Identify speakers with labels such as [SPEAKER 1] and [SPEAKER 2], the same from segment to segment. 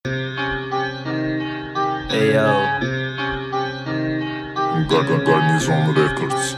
[SPEAKER 1] Hey yo.
[SPEAKER 2] Garnizon Records.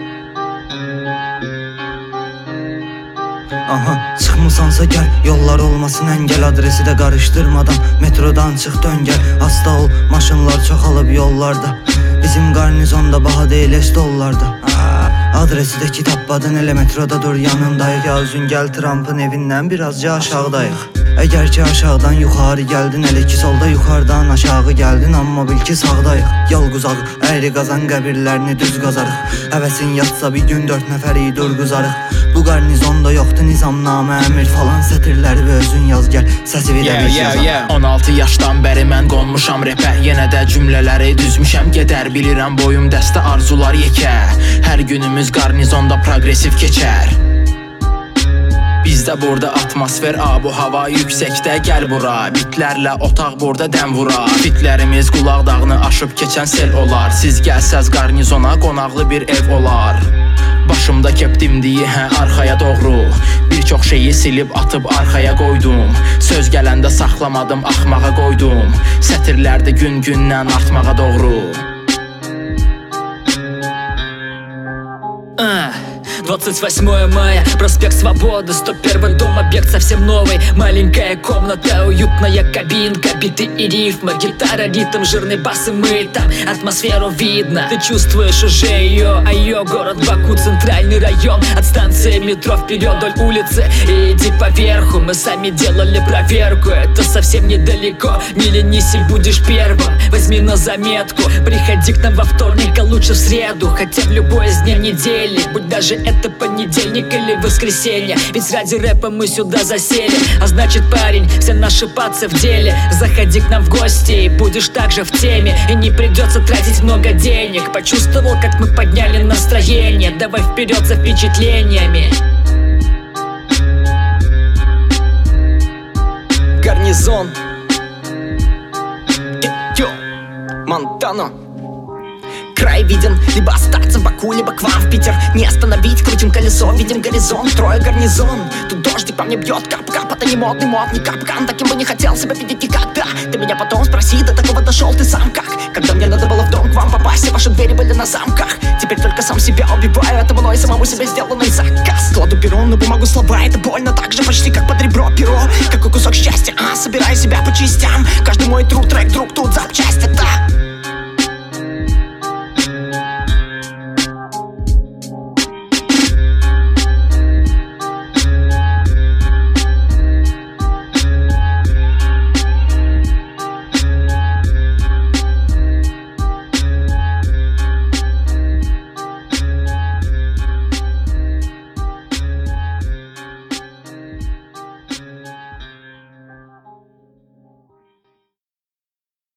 [SPEAKER 3] Aha, çıxmısansa gəl, yollar olmasın əngəl. Adresi də qarışdırmadan metrodan çıx dön gəl. Hasta ol, maşınlar çoxalıb yollarda. Bizim qarnizonda baha deyil dollarda. Adresi də kitabladın, elə metroda dur yanındayıq. Yazın gəl, Trump'ın evindən birazca aşağıdayıq. Əgər ki aşağıdan yuxarı gəldin, elə ki solda yuxarıdan aşağı gəldin, amma bil ki sağdayıq. Yol quzaq, əyri qazan qəbirlərini düz qazarıq. Həvəsin yatsa bir gün 4 nəfəri dur quzarıq. Bu qarnizonda yoxdur nizamnamə, əmir falan sətirləri və özün yaz gəl, səsi verə biz yazaq.
[SPEAKER 4] 16 yaşdan bəri mən qonmuşam repə, yenə də cümlələri düzmüşəm gedər. Bilirəm boyum dəstə arzular yekə, hər günümüz qarnizonda progresiv keçər. Bizdə burada atmosfer, abu hava yüksəkdə, gəl bura. Bitlərlə otaq burada dəm vura. Fitlərimiz qulaq dağını aşıb keçən sel olar. Siz gəlsəz qarnizona qonaqlı bir ev olar. Başımda kep dimdiyi arxaya doğru, bir çox şeyi silib atıb arxaya qoydum. Söz gələndə saxlamadım, axmağa qoydum. Sətirlərdə gün-gündən artmağa doğru.
[SPEAKER 5] 28 мая, проспект Свободы, 101 дом, объект совсем новый. Маленькая комната, уютная кабинка, биты и рифмы, гитара, ритм, жирный бас, и мы там атмосферу видно. Ты чувствуешь уже ее, а ее город Баку, центральный район. От станции метро вперед вдоль улицы и иди поверху. Мы сами делали проверку, это совсем недалеко. Не ленись и будешь первым, возьми на заметку. Приходи к нам во вторник, а лучше в среду, хотя в любой из дней недели. Будь даже это понедельник или воскресенье, ведь ради рэпа мы сюда засели. А значит, парень, все наши пацы в деле. Заходи к нам в гости и будешь также в теме, и не придется тратить много денег. Почувствовал, как мы подняли настроение? Давай вперед за впечатлениями.
[SPEAKER 6] Гарнизон. Йо, Монтана. Край виден, либо остаться в Баку, либо к вам в Питер. Не остановить, крутим колесо, видим горизонт. Трое гарнизон, тут дождик по мне бьет. Кап-кап, это не модный мод, не капкан. Таким бы не хотел себя видеть никогда. Ты меня потом спроси, до такого дошел ты сам как? Когда мне надо было в дом к вам попасть, все ваши двери были на замках. Теперь только сам себя убиваю, это мной самому себе сделанный заказ. Кладу перо на бумагу, слова, это больно так же почти как под ребро перо. Какой кусок счастья, собираю себя по частям. Каждый мой труд, трек, друг тут запчасть.